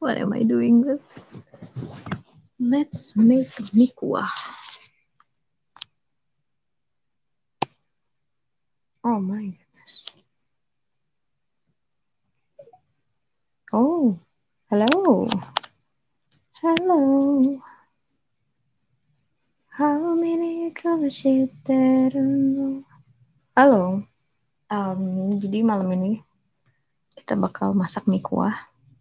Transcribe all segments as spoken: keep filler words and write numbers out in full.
What am I doing with? Let's make mie kuah. Oh my goodness. Oh, hello. Hello. How many colors there are? Halo. Um, jadi malam ini kita bakal masak mie kuah.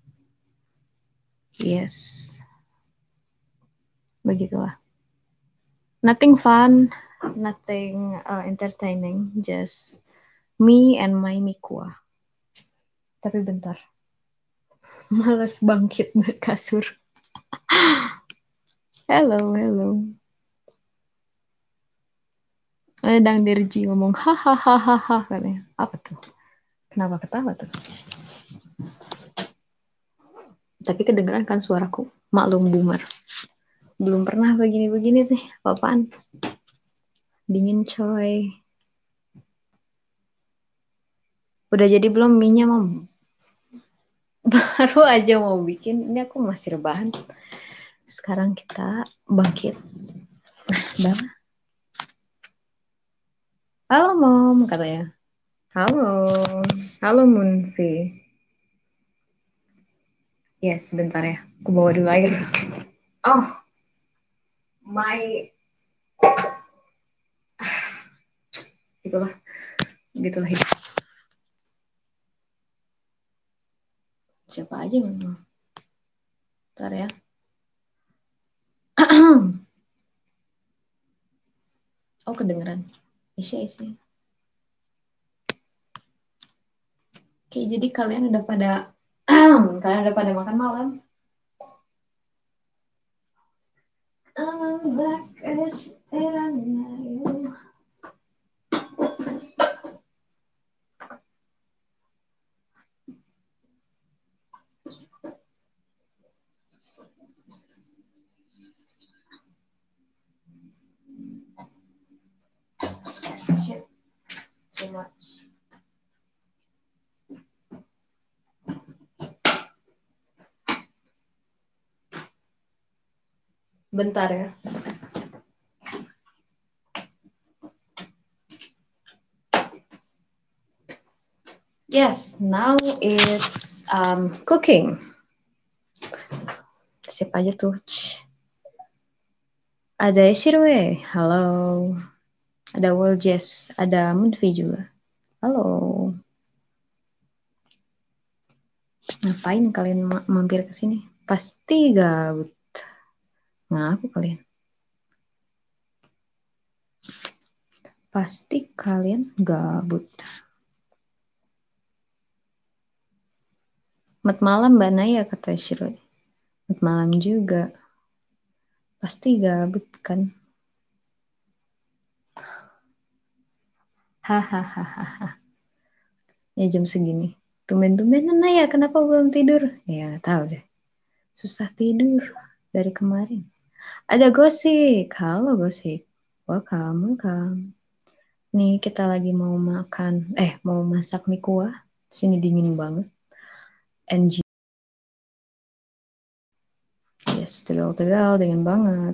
Yes. Begitulah. Nothing fun, nothing uh, entertaining, just me and my mie kuah. Tapi bentar. Males bangkit dari kasur. Hello, hello. Ada Dang Dirji ngomong hahaha katanya. Apa tuh? Kenapa ketawa tuh? Tapi kedengeran kan suaraku. Maklum boomer. Belum pernah begini-begini nih. Apaan? Dingin coy. Udah jadi belum mie-nya, Mom? Baru aja mau bikin. Ini aku masih rebahan. Sekarang kita bangkit. Dah. Halo, Mom, katanya. Halo. Halo, Munfi. Yes, sebentar ya. Aku bawa dulu air. Oh, my... Itulah. Gitulah hidup. Siapa aja yang ngomong? Bentar ya. Oh, kedengeran. Isi, isi. Oke, jadi kalian udah pada kalian udah pada makan malam? I'm black as night. Shit, too much. Bentar ya. Yes, now it's um, cooking. Siapa aja tuh? Ada Shirwe, halo. Ada Woljes, ada Mudvi juga. Halo. Ngapain kalian ma- mampir ke sini? Pasti gabut. Ngaku kalian? Pasti kalian gabut. Mat malam Mbak Naya, kata Shirwe. Mat malam juga. Pasti gabut kan? Hahaha. Ya jam segini. Tumben-tumbenan Naya, kenapa belum tidur? Ya tahu deh. Susah tidur dari kemarin. Ada Gosik. Halo Gosik. Welcome, welcome. Nih kita lagi mau makan, eh mau masak mie kuah. Sini dingin banget. N G. Yes, tegal-tegal dingin banget.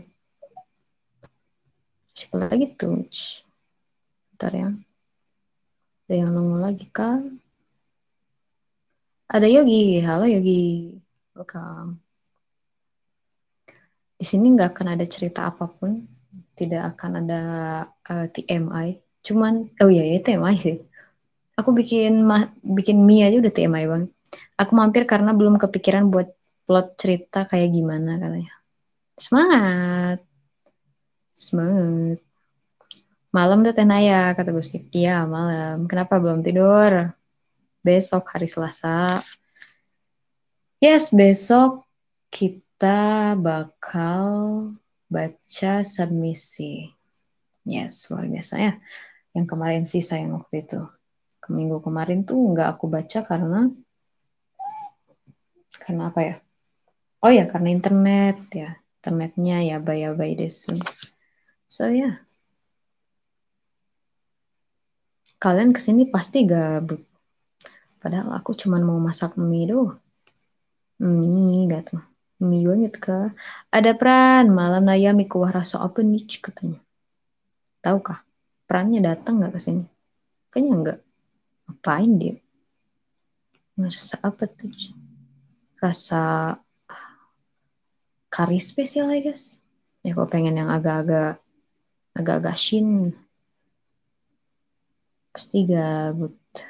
Siapa lagi tuh? Bentar ya. Ada yang nongol lagi kan? Ada Yogi. Halo Yogi. Welcome. Di sini nggak akan ada cerita apapun. Tidak akan ada uh, T M I. Cuman, oh iya ini T M I sih. Aku bikin ma- bikin mie aja udah T M I bang. Aku mampir karena belum kepikiran buat plot cerita kayak gimana katanya. Semangat, semangat. Malam tuh Teh Naya, kata Gusip. Iya malam. Kenapa belum tidur? Besok hari Selasa. Yes, besok kita bakal baca submisi. Yes, luar biasa ya. Yang kemarin sih sayang waktu itu. Ke minggu kemarin tuh nggak aku baca karena karena apa ya? Oh ya karena internet ya. Internetnya ya bay-bay desu. So ya. Yeah. Kalian kesini pasti gabut. Padahal aku cuma mau masak mie doh. Mie gak tuh. Mie banget kah? Ada Pran, malam naya mie kuah rasa apa nih katanya. Tahu kah? Prannya datang nggak ke sini? Kayaknya enggak. Ngapain dia? Rasa apa tuh? Rasa kari spesial ya guys. Ya kok pengen yang agak-agak agak-agak shin. Pasti gabut.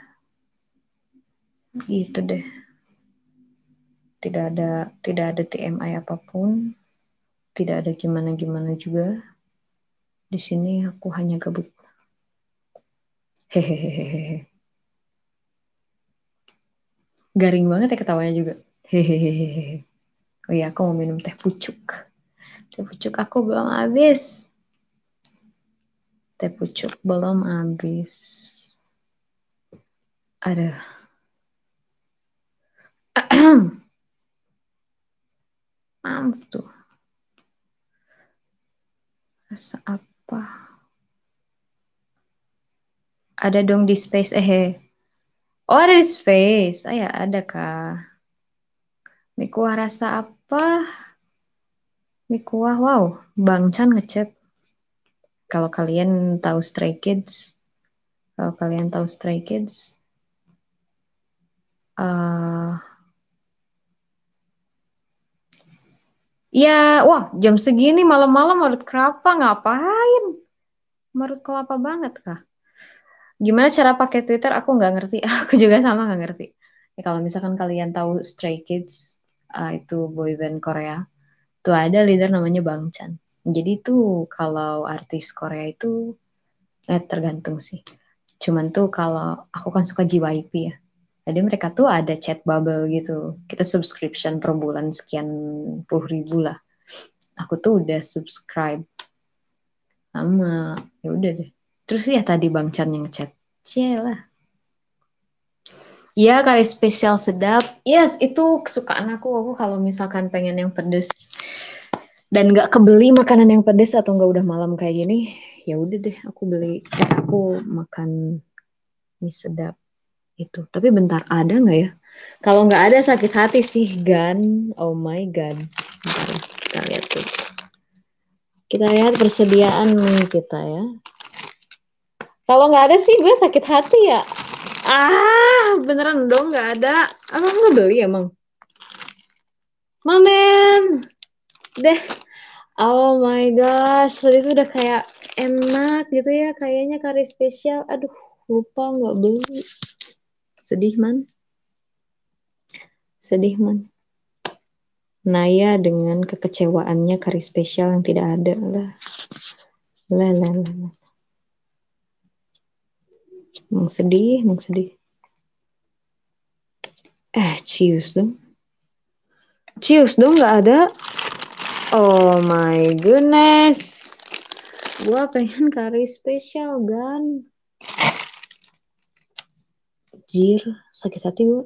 Gitu deh. Tidak ada tidak ada T M I apapun. Tidak ada gimana-gimana juga. Di sini aku hanya gabut. Hehehehe. Garing banget ya ketawanya juga. Hehehehe. Oh iya, aku mau minum teh pucuk. Teh pucuk aku belum habis. Teh pucuk belum habis. Ada. Mams tuh. Rasa apa? Ada dong di space. Eh. eh. Oh, ada di space. Ah ya, ada kah? Mie kuah rasa apa? Mie kuah, wow. Bang Chan ngechat. Kalau kalian tahu Stray Kids, kalau kalian tahu Stray Kids, eh ya, wah, jam segini malam-malam marut kelapa ngapain? Marut kelapa banget kah? Gimana cara pakai Twitter? Aku nggak ngerti. Aku juga sama nggak ngerti. Ya, kalau misalkan kalian tahu Stray Kids, ah, itu boyband Korea, tuh ada leader namanya Bang Chan. Jadi tuh kalau artis Korea itu eh, tergantung sih. Cuman tuh kalau aku kan suka J Y P ya. Jadi mereka tuh ada chat bubble gitu. Kita subscription per bulan sekian puluh ribu lah. Aku tuh udah subscribe sama ya udah deh. Terus ya tadi Bang Chan yang ngechat. Cielah. Iya, kari spesial sedap. Yes, itu kesukaan aku. Aku kalau misalkan pengen yang pedes dan nggak kebeli makanan yang pedes atau nggak udah malam kayak gini, ya udah deh aku beli. Eh, aku makan mie sedap itu. Tapi bentar, ada nggak ya? Kalau nggak ada sakit hati sih, Gan. Oh my God. Bentar, ya, kita lihat tuh. Kita lihat persediaan mie kita ya. Kalau nggak ada sih gue sakit hati ya. Ah, beneran dong nggak ada. Aku nggak beli emang. Mamen, deh. Oh my gosh, itu udah kayak enak gitu ya. Kayaknya kari spesial. Aduh, lupa nggak beli. Sedih man, sedih man. Naya dengan kekecewaannya kari spesial yang tidak ada lah. Lah, lah, lah, lah. Emang sedih, emang sedih. Eh, cius dong. Cius dong nggak ada. Oh my goodness. Gua pengen kari spesial, Gan. Jir, sakit hati gue.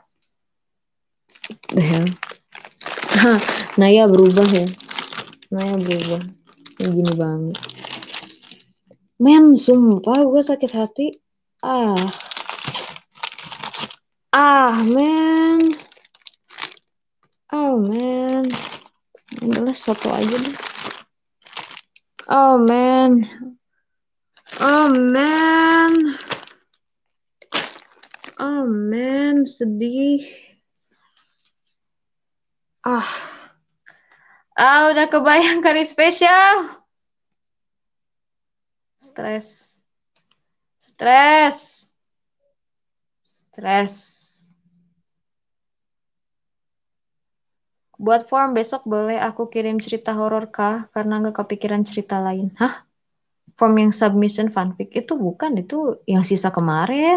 The hell. Naya berubah ya. Naya berubah. Kayak gini banget. Men, sumpah gue sakit hati. Ah. Ah, men. Oh, man. Adalah soto aja deh. Oh, man. Oh, man. Oh, man. Sedih. Ah. Ah, udah kebayang kari spesial. Stres. Stres. Stres. Buat form besok boleh aku kirim cerita horor kah? Karena nggak kepikiran cerita lain. Hah? Form yang submission fanfic itu bukan, itu yang sisa kemarin.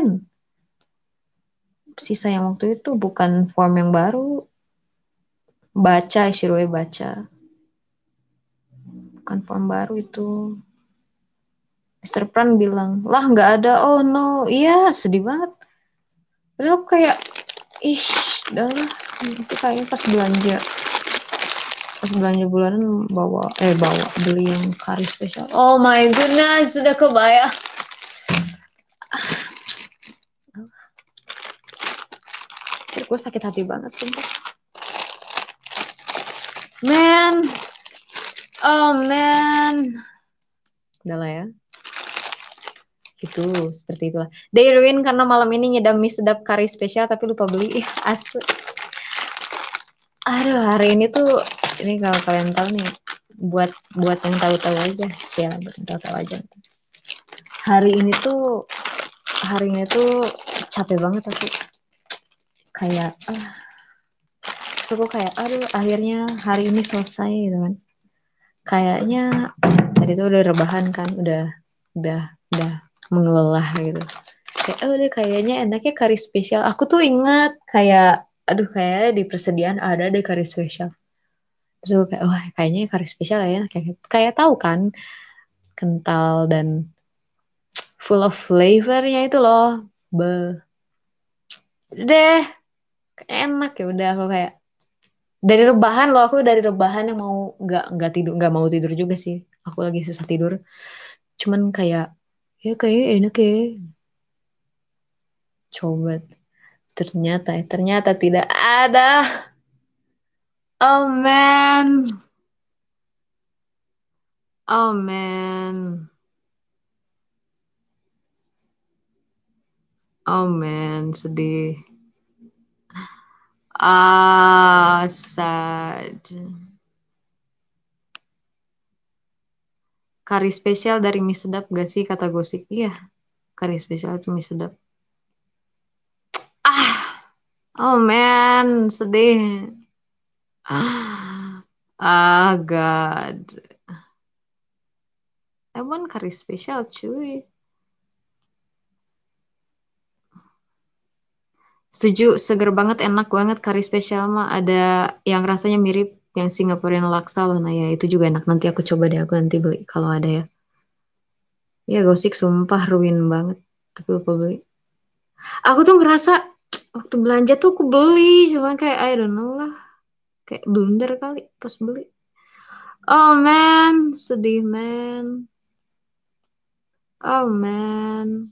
Sisa yang waktu itu bukan form yang baru. Baca, Shiroi baca. Bukan form baru itu. mister Pran bilang, lah nggak ada. Oh no, iya sedih banget. Padahal aku kayak, ih, dah lah. Itu kayaknya pas belanja. Pas belanja bulanan bawa, eh bawa beli yang kari spesial. Oh my goodness, sudah kebayang. Gue sakit hati banget sumpah. man. Oh man. Udah lah ya. Itu seperti itulah. They ruin karena malam ini ngedam mie sedap kari spesial tapi lupa beli. Ih, asli. Aduh, hari ini tuh ini kalau kalian tahu nih buat buat yang tahu-tahu aja. Siapa buat yang tahu-tahu aja. Hari ini tuh hari ini tuh capek banget aku. Kayak ah, terus aku kayak aduh akhirnya hari ini selesai gitu kan. Kayaknya tadi tuh udah rebahan kan, udah udah udah mengelelah gitu. Kayak oh deh kayaknya enaknya kari spesial. Aku tuh ingat kayak aduh kayak di persediaan ada deh kari spesial. Terus aku kayak wah kayaknya kari spesial ya kayak kayak tahu kan kental dan full of flavornya itu loh. Be deh enak ya udah aku kayak dari rebahan loh aku dari rebahan yang mau nggak nggak tidur nggak mau tidur juga sih. Aku lagi susah tidur. Cuman kayak ya kayaknya enak ya. Coba ternyata ternyata tidak ada. Oh man. Oh man. Oh man, sedih. Ah, sad. Kari spesial dari mie sedap gak sih kata gosip? Iya, kari spesial itu mie sedap. Ah, oh man, sedih. Ah, ah God. Emang kari spesial cuy. Setuju, seger banget, enak banget kari spesial mah. Ada yang rasanya mirip yang Singaporean laksa loh. Nah ya itu juga enak. Nanti aku coba deh, aku nanti beli kalau ada ya. Ya gosip sumpah ruin banget. Tapi lupa beli. Aku tuh ngerasa waktu belanja tuh aku beli. Cuma kayak I don't know lah. Kayak blunder kali pas beli. Oh man, sedih man. Oh man.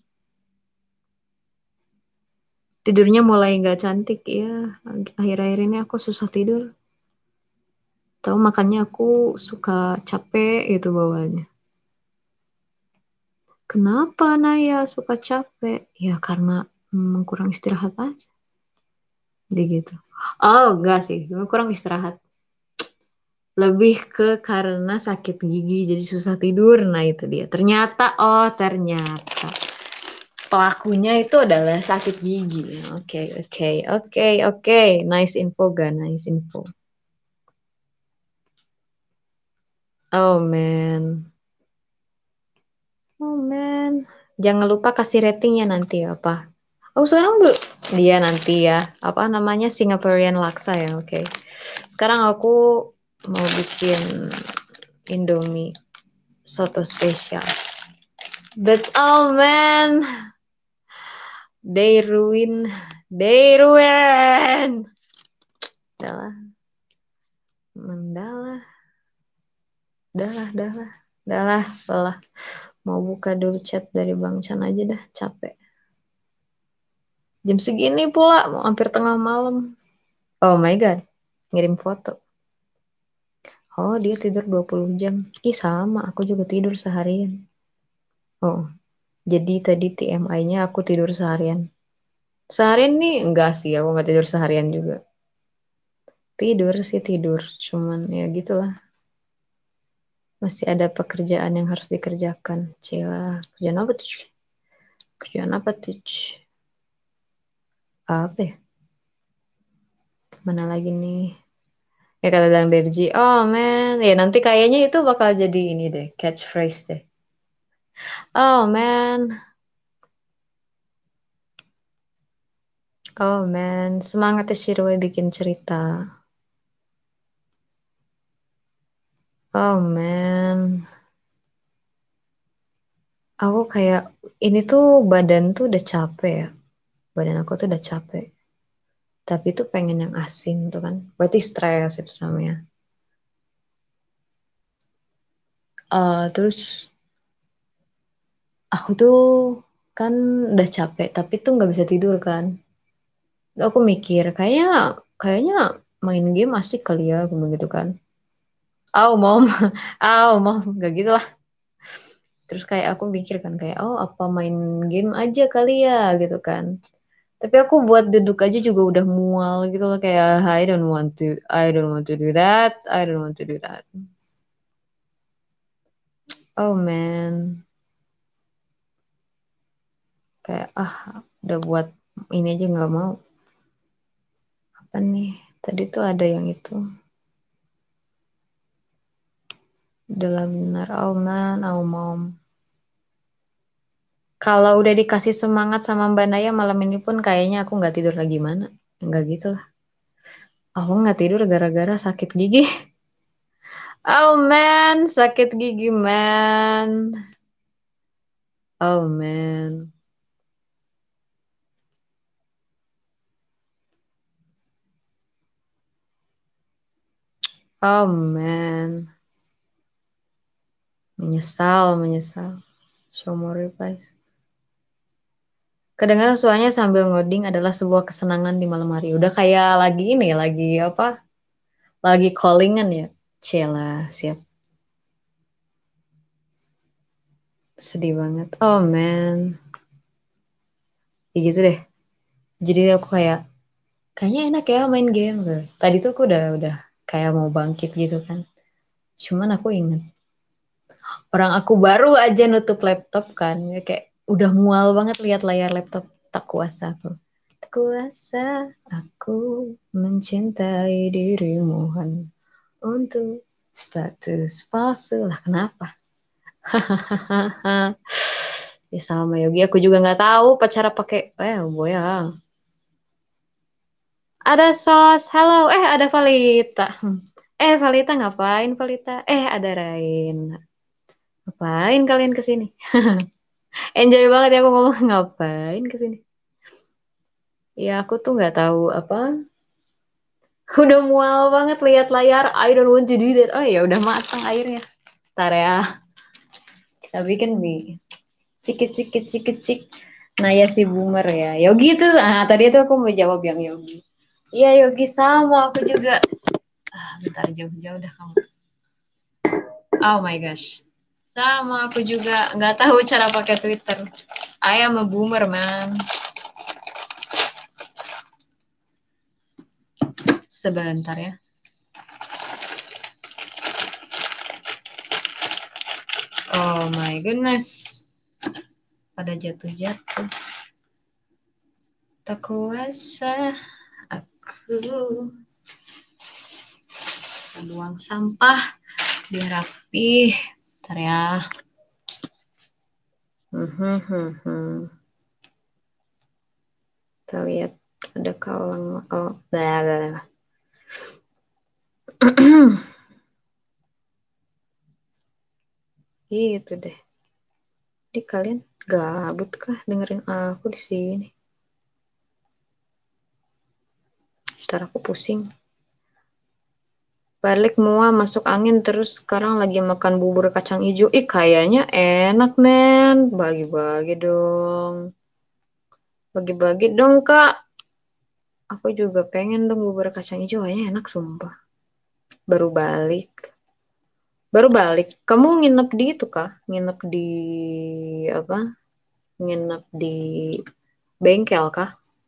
Tidurnya mulai nggak cantik ya. Akhir-akhir ini aku susah tidur. Tahu makanya aku suka capek gitu bawahnya. Kenapa Naya suka capek? Ya karena hmm, kurang istirahat aja. Dia gitu. Oh enggak sih, kurang istirahat. Lebih ke karena sakit gigi jadi susah tidur. Nah itu dia. Ternyata, oh ternyata. Pelakunya itu adalah sakit gigi. Oke, oke, oke, oke. Nice info, ga? Nice info. Oh man. Oh man. Jangan lupa kasih ratingnya nanti ya, apa? Oh sekarang bu, dia nanti ya. Apa namanya Singaporean laksa ya? Oke. Sekarang aku mau bikin Indomie soto spesial. But oh man, they ruin, they ruin. Dah mendalah, dah lah, dah lah, dah lah, lah. Mau buka dulu chat dari Bang Chan aja dah, capek. Jam segini pula, mau hampir tengah malam. Oh my God, ngirim foto. Oh, dia tidur dua puluh jam. Ih, sama, aku juga tidur seharian. Oh, jadi tadi T M I-nya aku tidur seharian. Seharian nih, enggak sih, aku nggak tidur seharian juga. Tidur sih tidur, cuman ya gitulah. Masih ada pekerjaan yang harus dikerjakan. Cila, kerjaan apa tuh? Kerjaan apa tuh? Apa ya? Mana lagi nih? Ya kata Dang Derji, oh man, ya nanti kayaknya itu bakal jadi ini deh, catchphrase deh. Oh man, oh man, semangat ya Shiroi bikin cerita. Oh man, aku kayak ini tuh badan tuh udah capek ya, badan aku tuh udah capek. Tapi tuh pengen yang asin tuh kan, berarti stres itu namanya. Eh terus aku tuh kan udah capek, tapi tuh nggak bisa tidur kan. Aku mikir kayaknya kayaknya main game asik kali ya, aku begitu kan. Oh mom, oh mom, gak gitu lah. Terus kayak aku mikir kan kayak, oh apa main game aja kali ya gitu kan. Tapi aku buat duduk aja juga udah mual gitu loh kayak I don't want to, I don't want to do that, I don't want to do that. Oh man, kayak ah udah buat ini aja nggak mau. Apa nih? Tadi tuh ada yang itu. Udah benar, oh man, oh mom. Kalau udah dikasih semangat sama Mbak Naya malam ini pun kayaknya aku nggak tidur lagi mana. Enggak gitu lah. Aku nggak tidur gara-gara sakit gigi. Oh man, sakit gigi man. Oh man. Oh man. Menyesal, menyesal. Show more replies. Kedengaran suaranya sambil ngoding adalah sebuah kesenangan di malam hari. Udah kayak lagi ini, lagi apa? Lagi callingan ya. Cila, siap. Sedih banget. Oh man. Ya gitu deh. Jadi aku kayak kayaknya enak ya main game. Tadi tuh aku udah udah kayak mau bangkit gitu kan. Cuman aku inget orang aku baru aja nutup laptop kan. Ya kayak udah mual banget lihat layar laptop. Tak kuasa aku. Tak kuasa aku mencintai dirimu hanya untuk status palsu lah. Kenapa? Ya sama Yogi. Aku juga nggak tahu pacara pakai. Eh, boy ya. Ada sos, halo, eh ada Valita. Hmm. Eh Valita ngapain Valita? Eh ada Rain. Ngapain kalian kesini? Enjoy banget ya aku ngomong ngapain kesini. Ya aku tuh nggak tahu apa. Udah mual banget lihat layar. I don't want to do that. Oh ya udah matang airnya. Ntar ya. Kita bikin mie. Cikit cikit cikit cik. Nah ya si boomer ya. Yogi tuh. Ah, tadi tuh aku mau jawab yang Yogi. Iya Yogi sama aku juga. Ah, bentar jauh-jauh dah kamu. Oh my gosh. Sama aku juga nggak tahu cara pakai Twitter. I am a boomer, man. Sebentar ya. Oh my goodness. Pada jatuh-jatuh. Tak kuasa aku buang sampah biar rapi. Bentar ya. Hmm, hmm, hmm. Kita lihat ada kalang. Oh, blah, blah, blah. Gitu deh. Jadi kalian gabut kah dengerin aku di sini? Ntar aku pusing. Balik mua masuk angin terus sekarang lagi makan bubur kacang hijau. Ih kayaknya enak men. Bagi-bagi dong. Bagi-bagi dong kak. Aku juga pengen dong bubur kacang hijau. Kayaknya enak sumpah. Baru balik. Baru balik. Kamu nginep di itu kak? Nginep di apa? Nginep di bengkel kah?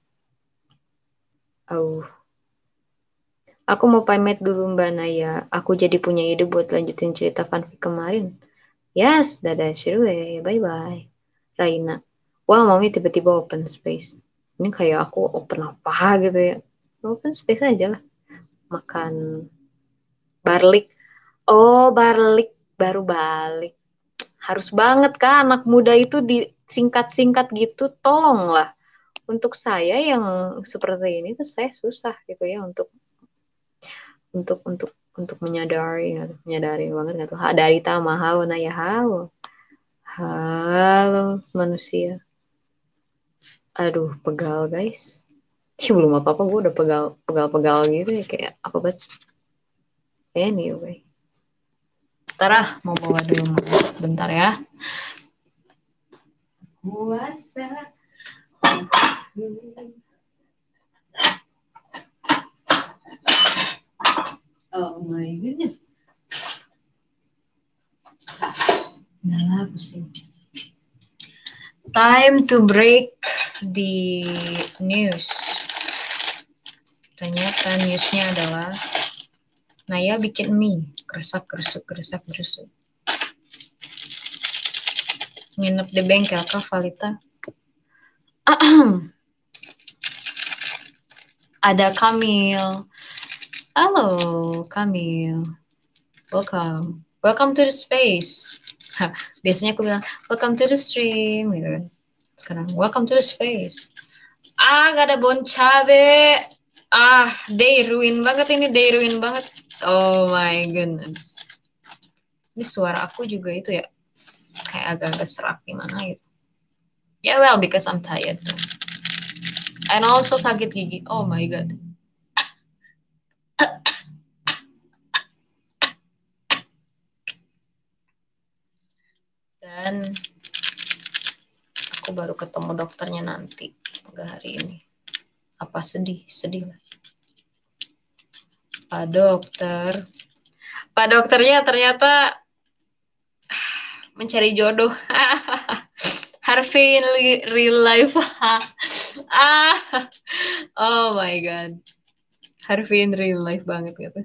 Oh. Aku mau pamit dulu Mbak Naya. Aku jadi punya ide buat lanjutin cerita fanfic kemarin. Yes, dadah, Shirley. Bye-bye. Raina. Wah, mami tiba-tiba open space. Ini kayak aku open apa gitu ya. Open space aja lah. Makan barlik. Oh, barlik. Baru balik. Harus banget kan anak muda itu disingkat-singkat gitu. Tolonglah. Untuk saya yang seperti ini tuh saya susah gitu ya untuk untuk untuk untuk menyadari gitu. Menyadari banget nggak tuh. Dari tamahau nah ya halo. Halo manusia. Aduh, pegal guys. Ih, belum apa-apa gue udah pegal, pegal-pegal gitu ya kayak apa banget. Anyway. Ntar ah, mau bawa dulu mama. Bentar ya. Puasa. Oh my goodness. Apa sih? Time to break the news. Ternyata newsnya adalah Naya bikin mie, keresak keresuk keresak keresuk. Nginep di bengkel kah Valita? Ada Kamil. Halo Kamil. Welcome. Welcome to the space. Biasanya aku bilang welcome to the stream gitu kan. Sekarang welcome to the space. Ah, gak ada bon cabe. Ah, day ruin banget ini, day ruin banget. Oh my goodness. Ini suara aku juga itu ya, kayak agak-agak serak gimana gitu. Yeah, well, because I'm tired too. And also sakit gigi. Oh my god. Dan aku baru ketemu dokternya nanti, enggak hari ini. Apa sedih? Sedih lah. Pak dokter. Pak dokternya ternyata mencari jodoh. Harvey in real life. ah, oh my god. Harvey in real life banget gitu.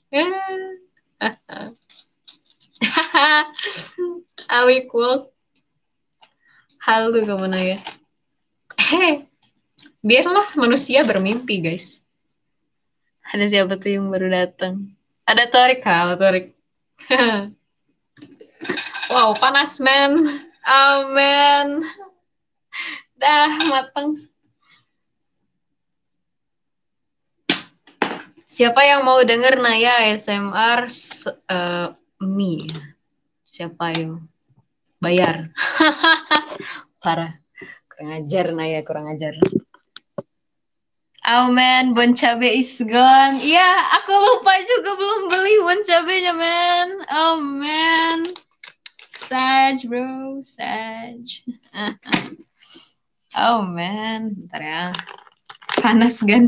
Awi cool. Halo kamu Naya. Hei, biarlah manusia bermimpi guys. Ada siapa tuh yang baru datang? Ada Torik, halo Torik. Wow, panas men. Amen. Dah mateng. Siapa yang mau denger Naya A S M R uh, mie? Siapa yang bayar? Parah. Kurang ajar Naya, kurang ajar. Oh man, bon cabe is gone. Iya, aku lupa juga belum beli bon cabenya, man. Oh man. Saj, bro. Saj. Oh man. Bentar ya. Panas kan?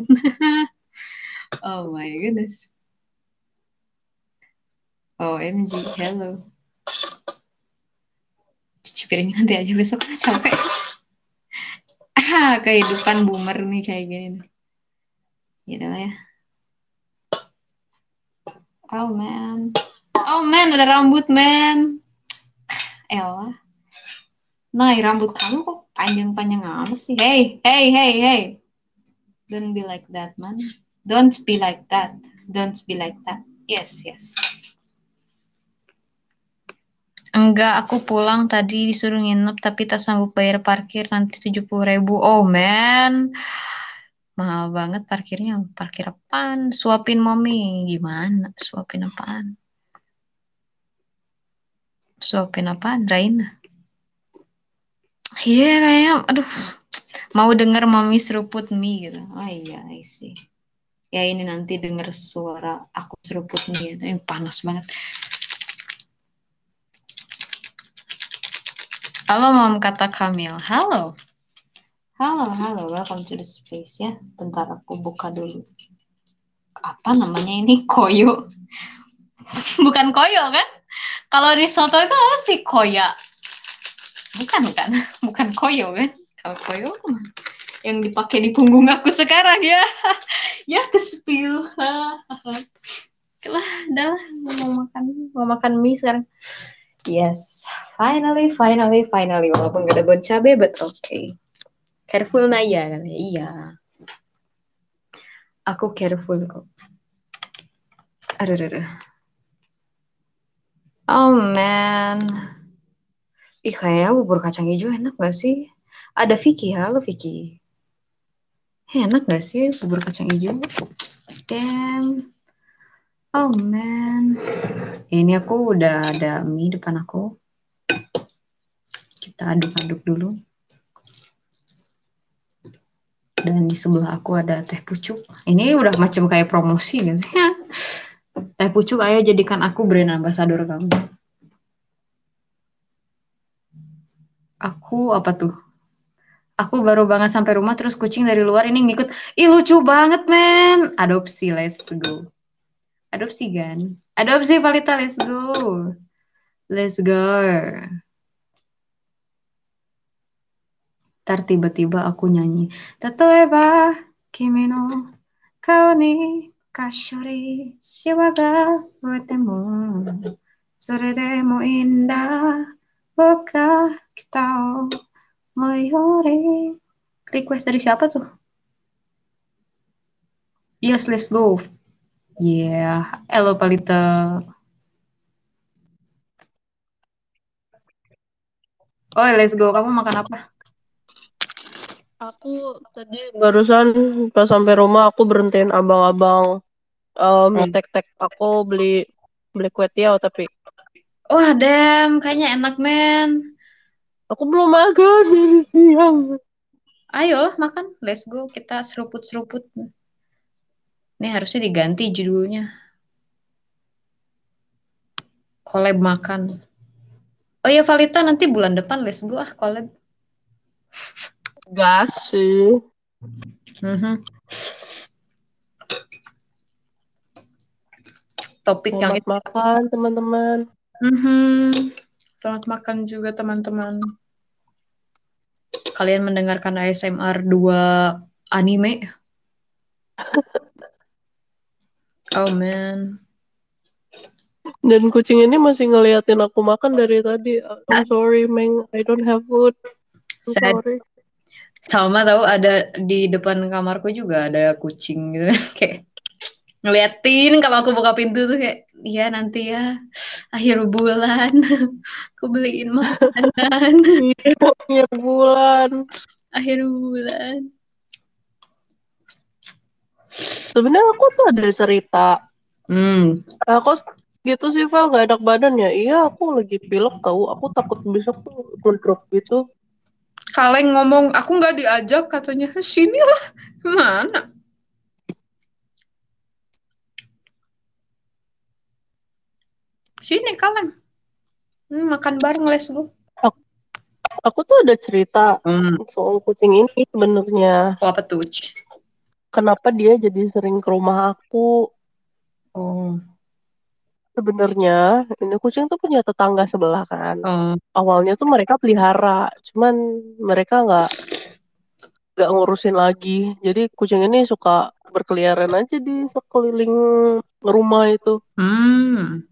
Oh my goodness. O M G, hello. Cuci piring nanti aja besok, capek. Ah, kehidupan boomer nih kayak gini nih. Ya udah ya. Oh man. Oh man, ada rambut man. Elah. Nah, rambut kamu kok panjang-panjang amat sih? Hey, hey, hey, hey. Don't be like that, man. Don't be like that. Don't be like that. Yes, yes. Enggak, aku pulang tadi disuruh nginep tapi tak sanggup bayar parkir nanti tujuh puluh ribu. Oh man. Mahal banget parkirnya. Parkir apaan? Suapin mommy. Gimana? Suapin apaan? Suapin apaan? Raina. Iya yeah, kayaknya, aduh. Mau denger mami seruput mie gitu. Oh iya, I see. Ya ini nanti denger suara aku seruput mie. Ini panas banget. Halo Mam, kata Kamil. Halo. Halo, halo. Welcome to the space ya. Bentar aku buka dulu. Apa namanya ini? Koyo. Bukan koyo kan? Kalau risotto itu apa sih koya? Bukan kan? Bukan koyo kan? Kalau koyo yang dipakai di punggung aku sekarang ya. Ya kespil. Lah, dah lah mau makan mau makan mie sekarang. Yes, finally, finally, finally. Walaupun gak ada bon cabe, but okay. Careful Naya kan? Iya. Aku careful kok. Aduh, aduh, aduh. Oh man. Ih, kayaknya bubur kacang hijau enak gak sih? Ada Vicky, halo Vicky. Enak gak sih bubur kacang hijau? Damn. Oh man. Ini aku udah ada mie depan aku. Kita aduk-aduk dulu. Dan di sebelah aku ada teh pucuk. Ini udah macam kayak promosi gak sih? Teh pucuk, ayo jadikan aku brand ambassador kamu. Aku apa tuh? Aku baru banget sampai rumah terus kucing dari luar ini ngikut. Ih lucu banget men. Adopsi, let's go. Adopsi kan? Adopsi Valita, let's go. Let's go. Ntar tiba-tiba aku nyanyi. Tatoeba kimi no kao ni kashori shiwa ga fuete mo sore de mo inda boku ga kita o moyore. Request dari siapa tuh? Yes, let's go. Yeah, halo Palita. Oh, let's go. Kamu makan apa? Aku tadi barusan pas sampai rumah aku berhentiin abang-abang eh, Oh, mie tek-tek. Aku beli beli kue tiaw tapi wah, damn, kayaknya enak, men. aku belum makan dari siang. Ayo makan, let's go. Kita seruput-seruput. Ini harusnya diganti judulnya. Collab makan. Oh iya, Valita nanti bulan depan let's go ah collab. Gas sih. Mhm. Topik yang Selamat itu. makan teman-teman. Mhm. Selamat makan juga teman-teman. Kalian mendengarkan A S M R dua anime? Oh man. Dan kucing ini masih ngeliatin aku makan dari tadi. I'm Ah, sorry, Meng. I don't have food. I'm sad. sorry. Sama tahu ada di depan kamarku juga ada kucing gitu. Kayak ngeliatin kalau aku buka pintu tuh kayak iya nanti ya akhir bulan aku beliin makanan Iya, akhir bulan. akhir bulan. Sebenarnya aku tuh ada cerita. Hmm. Aku gitu sih, Val, gak enak badan ya. Iya, aku lagi pilek tahu. Aku takut besok tuh ngedrop gitu. Kaleng ngomong aku nggak diajak katanya sini lah mana sini kaleng. Hmm, makan bareng let's go. Aku, aku tuh ada cerita Hmm. soal kucing ini sebenarnya. Oh, apa tuh? Kenapa dia jadi sering ke rumah aku? Oh. Sebenarnya ini kucing tuh punya tetangga sebelah kan. Oh. Awalnya tuh mereka pelihara, cuman mereka nggak nggak ngurusin lagi. Jadi kucing ini suka berkeliaran aja di sekeliling rumah itu. Hmm.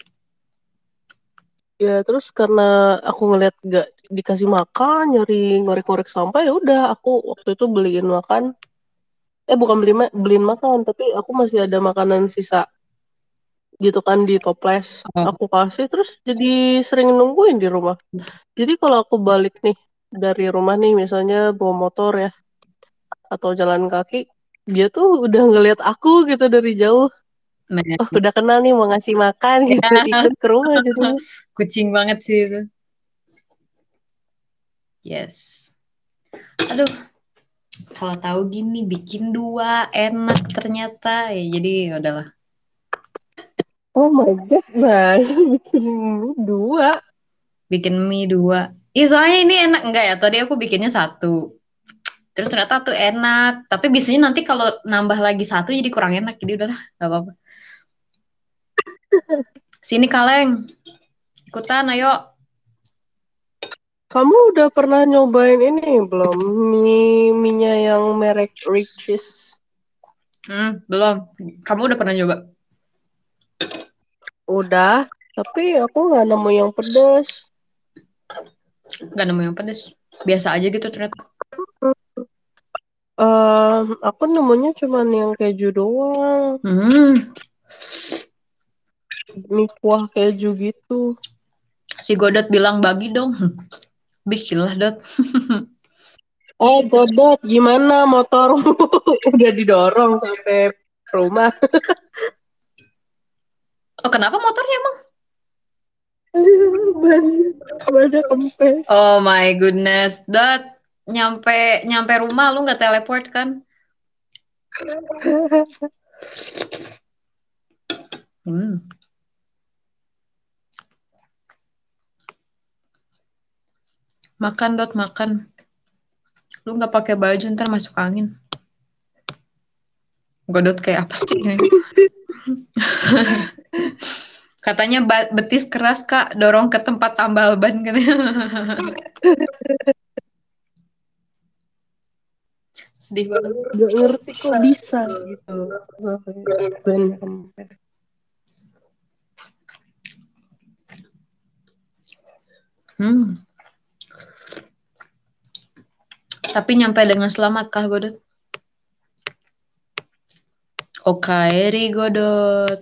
Ya terus karena aku ngeliat gak dikasih makan, nyari ngorek-ngorek sampah, ya udah aku waktu itu beliin makan. Eh bukan beli ma- beliin makan, tapi aku masih ada makanan sisa gitu kan di toples. Oh. Aku kasih terus jadi sering nungguin di rumah. Jadi kalau aku balik nih dari rumah nih misalnya bawa motor ya atau jalan kaki, dia tuh udah ngeliat aku gitu dari jauh. Man. Oh udah kenal nih mau ngasih makan gitu, ikut ke rumah jadinya. Kucing banget sih itu. Yes. Aduh, kalau tahu gini bikin dua enak ternyata. Ya, jadi ya udahlah. Oh my god, nah bikin mie dua. Bikin mie dua. Ih, soalnya ini enak enggak ya? Tadi aku bikinnya satu. Terus ternyata tuh enak. Tapi biasanya nanti kalau nambah lagi satu jadi kurang enak. Jadi udahlah, gak apa-apa. Sini kaleng, ikutan ayo. Kamu udah pernah nyobain ini belum? Mie mie yang merek Richeese. Hmm, belum. Kamu udah pernah nyoba? Udah, tapi aku nggak nemu yang pedas. Gak nemu yang pedes. Biasa aja gitu ternyata. Em, aku nemunya cuman yang keju doang. Hmm, Mie kuah keju gitu. si Godot bilang bagi dong. Bikin lah, Dot. Eh, Godot, gimana motormu? Udah didorong sampai rumah. Oh, kenapa motornya emang? Banyak, banyak kempes. Oh my goodness, Dot. Nyampe nyampe rumah lu nggak teleport kan? Hmm. Makan, Dot, makan. Lu nggak pakai baju ntar masuk angin. Godot kayak apa sih ini? Katanya ba- betis keras Kak, dorong ke tempat tambal ban katanya. Sedih banget. Gak ngerti kok bisa gitu sampai bannya kempes. Hmm. Tapi nyampe dengan selamat kah Godot? Okaeri Godot.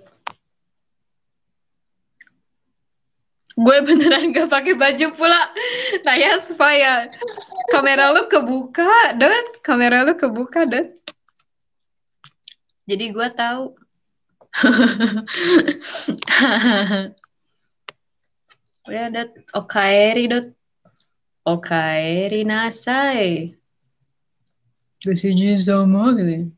Gue beneran gak pakai baju pula. Naya supaya kamera lu kebuka, Dot. Kamera lu kebuka, Dot. Jadi gue tahu. Udah, Dot. Okaeri, Dot. Okaeri nasai. Besuji sama gitu.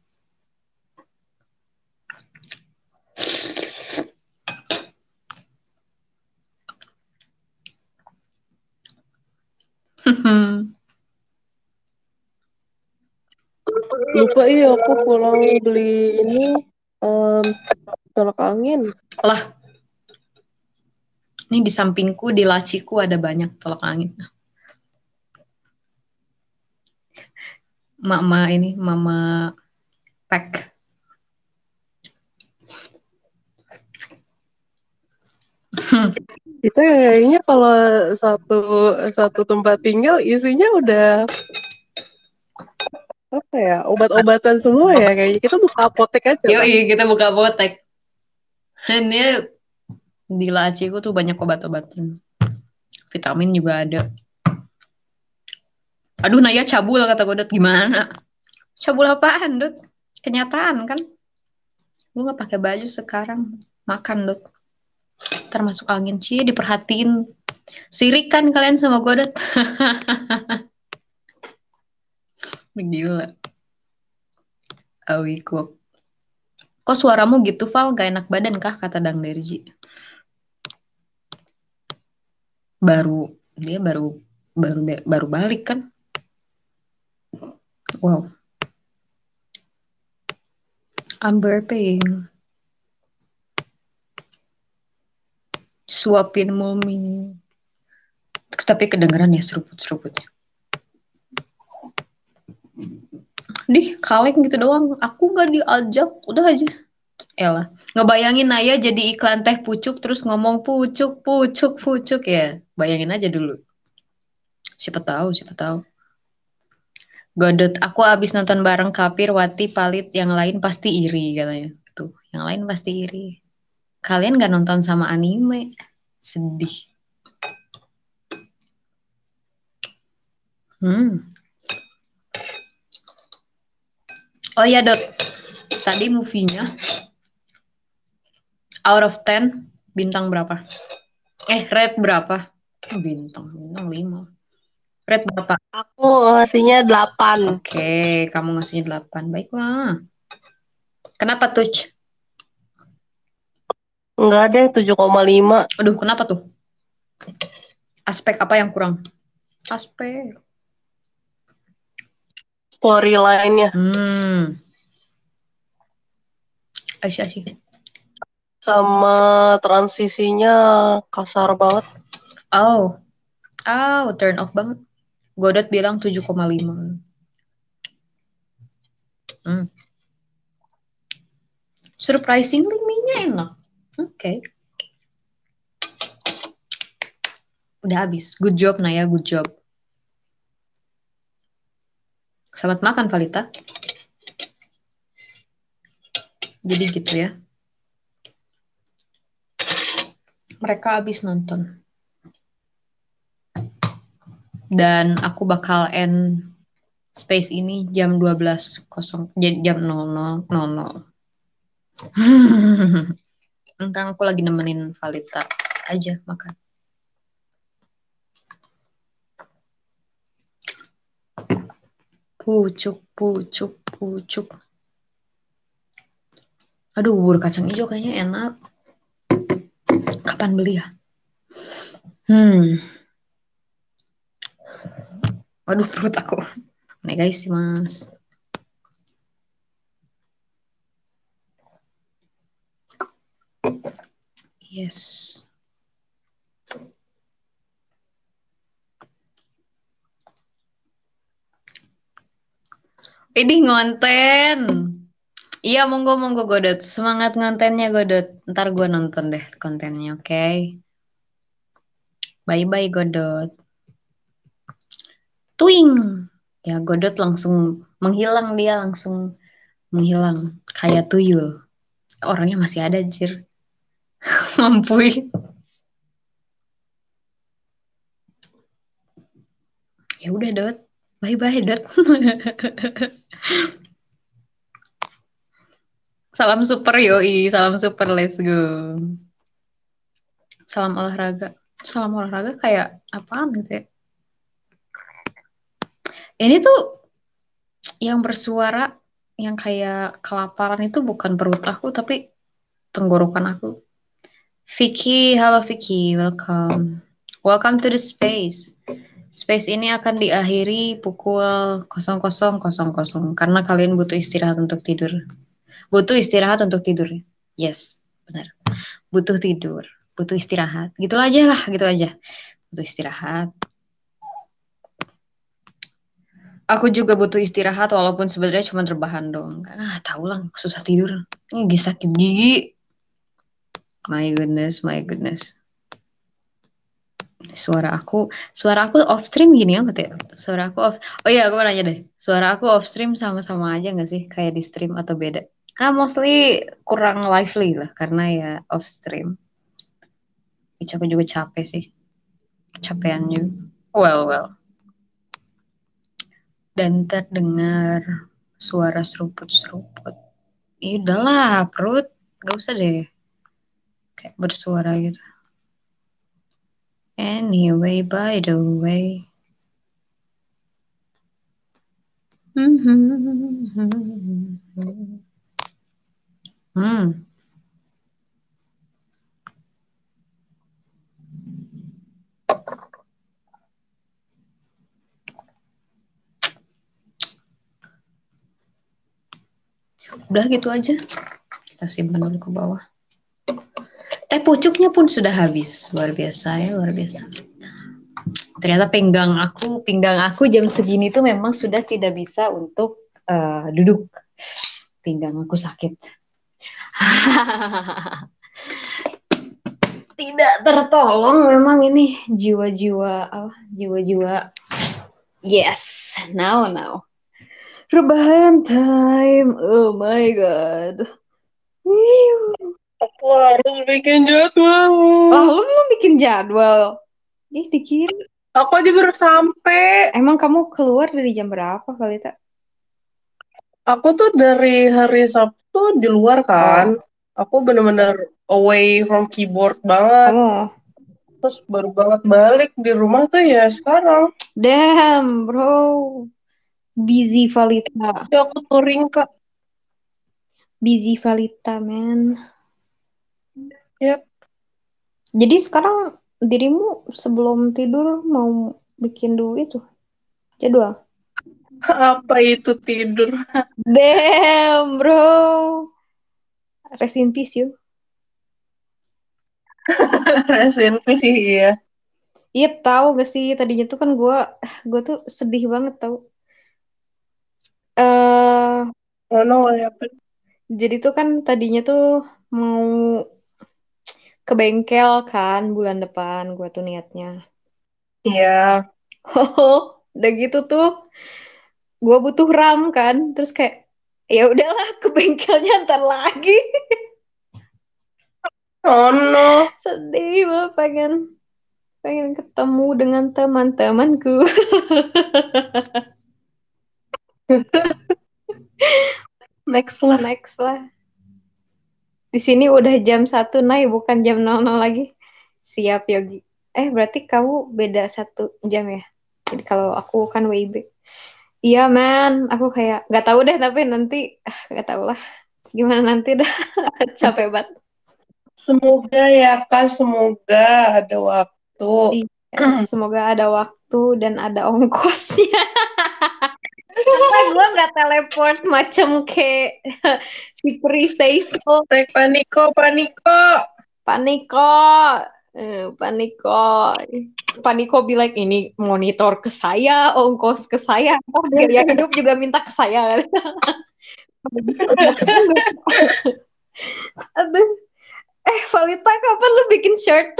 Lupa iya aku pulang beli ini um, tolak angin. Lah, ini di sampingku, di laciku ada banyak tolak angin. Mama ini, mama pack. Kita kayaknya kalau satu satu tempat tinggal isinya udah apa ya, obat-obatan semua ya, kayaknya kita buka apotek aja lah. Yoi, kita buka botek. Ini di laciku tuh banyak obat-obatan. Vitamin juga ada. Aduh, Naya cabul kata Godot. Gimana? Cabul apaan, Dot? Kenyataan kan? Lu nggak pakai baju sekarang. Makan, Dot. Termasuk angin sih, diperhatiin. Sirik kan kalian sama Godot? Gila. Awikuk. Kok suaramu gitu, Val? Gak enak badan kah? Kata Dang Derji. Baru, dia baru, baru, baru balik kan? Wow. I'm burping. Suapin mommy. Tapi kedengeran ya seruput-seruputnya. Dih, kaleng gitu doang. Aku gak diajak. Udah aja. Elah. Ngebayangin Naya jadi iklan teh pucuk terus ngomong pucuk, pucuk, pucuk ya. Bayangin aja dulu. Siapa tahu, siapa tahu. Godot, aku abis nonton bareng Kapir, Wati, Palit, yang lain pasti iri katanya. Tuh, yang lain pasti iri. Kalian gak nonton sama anime? Sedih. Hmm. Oh ya, Dot. Tadi movie-nya out of ten bintang berapa? Eh, rate berapa? Oh, bintang, bintang lima. Rate berapa? Aku ngasihnya delapan. Oke, kamu ngasihnya delapan. Baiklah. Kenapa tuh? Enggak deh, tujuh koma lima. Aduh, kenapa tuh? Aspek apa yang kurang? Aspek. Storyline-nya Hmm. Asyik, asyik. sama transisinya kasar banget. Oh. Oh, turn off banget. Godot bilang tujuh koma lima. Hmm. Surprisingly, mie-nya enak. Oke. Okay. Udah habis. Good job, Naya. Good job. Selamat makan, Valita. Jadi gitu ya. Mereka habis nonton. Dan aku bakal end space ini jam dua belas jadi jam nol nol nol nol. Sekarang aku lagi nemenin Valita aja makan. Pucuk, pucuk, pucuk. Aduh, bubur kacang hijau kayaknya enak. Kapan beli ya? Hmm. Waduh, perut aku. Nih guys, mas. Yes. Ini ngonten. Iya, monggo monggo Godot. Semangat ngontennya Godot. Ntar gue nonton deh kontennya, oke? Bye bye Godot. Twing. Ya Godot langsung menghilang dia langsung menghilang kayak tuyul. Orangnya masih ada anjir. Mampui. Ya udah Dot. Bye bye Dot. Salam super yoi, salam super let's go. Salam olahraga. Salam olahraga kayak apaan gitu ya? Ini tuh yang bersuara yang kayak kelaparan itu bukan perut aku tapi tenggorokan aku. Vicky, halo Vicky, welcome. Welcome to the space. Space ini akan diakhiri pukul nol nol nol nol karena kalian butuh istirahat untuk tidur. Butuh istirahat untuk tidur. Yes, benar. Butuh tidur, butuh istirahat. Gitu aja lah, gitu aja. Butuh istirahat. Aku juga butuh istirahat walaupun sebenarnya cuma rebahan dong. Ah, tahu lah, susah tidur. Ini sakit gigi. My goodness, my goodness. Suara aku, suara aku off stream gini amat ya? Suara aku off. Oh iya, aku mau nanya deh. Suara aku off stream sama-sama aja nggak sih? Kayak di stream atau beda? Ah, mostly kurang lively lah karena ya off stream. Ih, aku juga capek sih. Kecapean juga. Well, well. Dan terdengar suara seruput-seruput. Ih, udahlah, perut. Gak usah deh. Kayak bersuara gitu. Anyway, by the way. Hmm. Udah gitu aja. Kita simpan dulu ke bawah. Teh pucuknya pun sudah habis. Luar biasa ya, luar biasa. Ternyata pinggang aku, pinggang aku jam segini tuh memang sudah tidak bisa untuk uh, duduk. Pinggang aku sakit. Tidak tertolong memang ini jiwa-jiwa apa? Jiwa-jiwa. Yes, now now. Rebahan time. Oh my god. Wiu. Aku harus bikin jadwal. Oh, lu belum bikin jadwal. Ih, dikira. Aku aja baru sampai. Emang kamu keluar dari jam berapa kali tak? Aku tuh dari hari Sabtu di luar kan. Oh, Aku bener-bener away from keyboard banget. kamu. Terus baru banget balik di rumah tuh ya sekarang. Damn, bro. Busy Valita. Ya aku touring kak. Busy Valita, man. Ya Jadi sekarang dirimu sebelum tidur mau bikin dulu itu jadwal. apa itu tidur? Damn, bro. Rest in peace, you. Rest in peace sih ya. Iya tahu gak sih tadinya tuh kan gue gue tuh sedih banget tau. Eh Oh no, what happened? jadi tuh kan tadinya tuh mau ke bengkel kan bulan depan gue tuh niatnya. Iya. Oh, udah gitu tuh gue butuh RAM kan, terus kayak ya udahlah ke bengkelnya ntar lagi. Oh no. Sedih banget pengen pengen ketemu dengan teman-temanku. Next lah. Next lah. Di sini udah jam satu Nay, bukan jam nol nol lagi. Siap Yogi. Eh berarti kamu beda satu jam ya? Jadi kalau aku kan W I B. Iya man, aku kayak nggak tahu deh tapi nanti ah, nggak tahu lah gimana nanti dah capek banget. Semoga ya kak, semoga ada waktu. Iya, semoga ada waktu dan ada ongkosnya. Karena gue nggak teleport macam kayak si Pri Faisal. Tek paniko, paniko. Panik kok. Eh, Paniko. Paniko bilang ini monitor ke saya, ongkos ke saya, oh, biaya hidup juga minta ke saya. Aduh. Eh, Valita, kapan lu bikin shirt?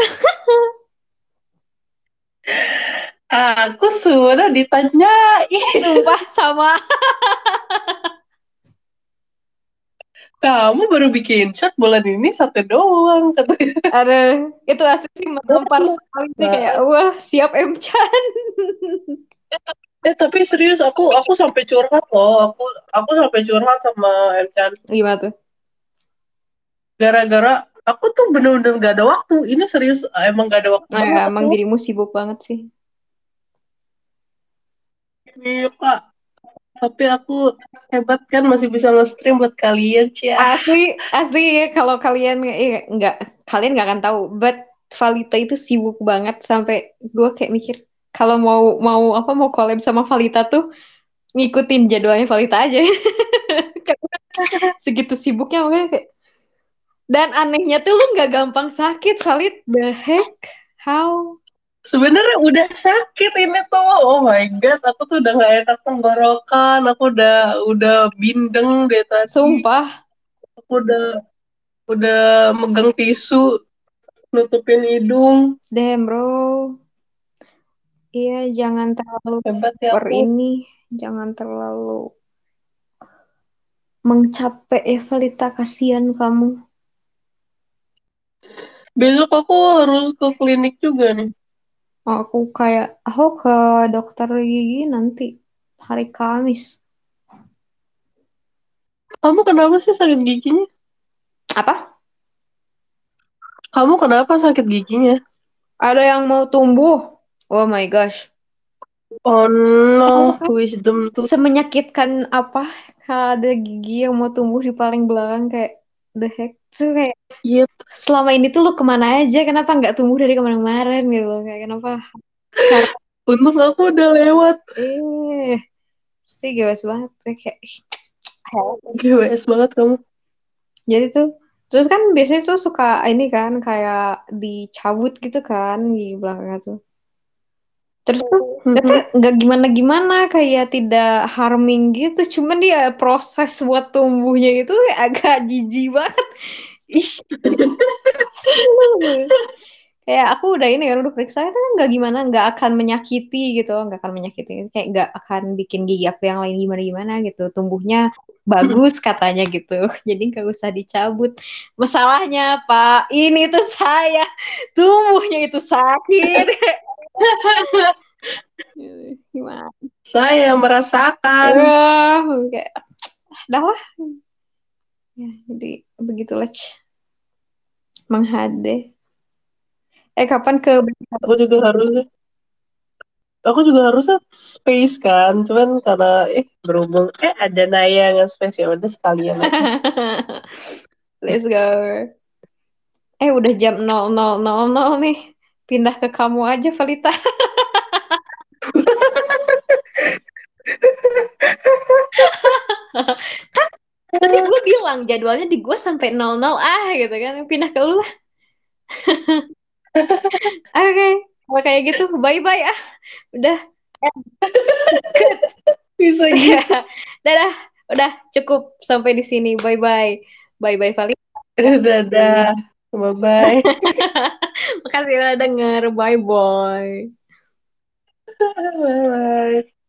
Aku sudah ditanyain. Sumpah sama. Kamu baru bikin shot bulan ini satu doang katanya. Aduh, itu asli sih menampar sekali sih kayak Nah, wah siap M Chan. eh tapi serius aku aku sampai curhat loh. Aku aku sampai curhat sama Emchan Gimana tuh? gara-gara aku tuh bener-bener gak ada waktu. Ini serius emang gak ada waktu Nah, ya, banget emang aku. dirimu sibuk banget sih. Iya kak. Tapi aku hebat kan masih bisa nge-stream buat kalian Cia. Asli, asli ya kalau kalian eh, nggak, kalian nggak akan tahu. But Valita itu sibuk banget sampai gue kayak mikir kalau mau mau apa mau collab sama Valita tuh ngikutin jadwalnya Valita aja. Karena segitu sibuknya makanya kayak. Dan anehnya tuh lu nggak gampang sakit, Valit. The heck? How? Sebenarnya udah sakit ini tuh. Oh my god, aku tuh udah gak enak tenggorokan. Aku udah udah bindeng deh tadi. Sumpah. Aku udah udah megang tisu nutupin hidung. Damn, bro. Iya, jangan terlalu Hebat ya per aku. ini. Jangan terlalu mengcapek ya, Valita. Kasihan kamu. Besok aku harus ke klinik juga nih. Aku kayak, aku ke dokter gigi nanti hari Kamis. Kamu kenapa sih sakit giginya? Apa? Kamu kenapa sakit giginya? Ada yang mau tumbuh. Oh my gosh. Oh Tahu no, kan? wisdom tuh. Semenyakitkan apa? Ada gigi yang mau tumbuh di paling belakang kayak the heck. Tuh kayak Iya, selama ini tuh lu kemana aja? Kenapa nggak tumbuh dari kemarin-kemarin gitu loh? Kayak kenapa secara untung aku udah lewat. eh sih gewas banget kayak G W S banget kamu. jadi tuh terus kan biasanya tuh suka ini kan kayak dicabut gitu kan di belakangnya tuh. Terus tuh ternyata Mhm. nggak gimana-gimana kayak tidak harming gitu. Cuman dia proses buat tumbuhnya itu kayak agak jijik banget. Ih, pasti lu. Kayak aku udah ini kan udah periksa itu kan nggak gimana, nggak akan menyakiti gitu, nggak akan menyakiti, kayak nggak akan bikin gigi aku yang lain gimana gimana gitu, tumbuhnya bagus katanya gitu, jadi nggak usah dicabut. Masalahnya Pak, ini tuh saya tumbuhnya itu sakit. Gimana? Saya merasakan. Eh, kayak dah lah. Ya, jadi begitulah C. menghade. Eh kapan ke Aku juga harus, aku juga harusnya space kan. Cuman karena eh berhubung eh ada Naya yang space ya udah sekalian aja. Let's go. Eh udah jam nol nol nol nol nih. Pindah ke kamu aja Valita. Tadi gue bilang jadwalnya di gue sampai nol nol ah gitu kan. Pindah ke lu lah. Oke. Kalau kayak gitu bye bye ah. Udah. Eh, cut. Bisa gitu. Dadah. Udah cukup sampai di sini. Bye bye. Bye bye Valita. Dadah. Bye bye. Makasih udah denger. Bye bye. Bye bye.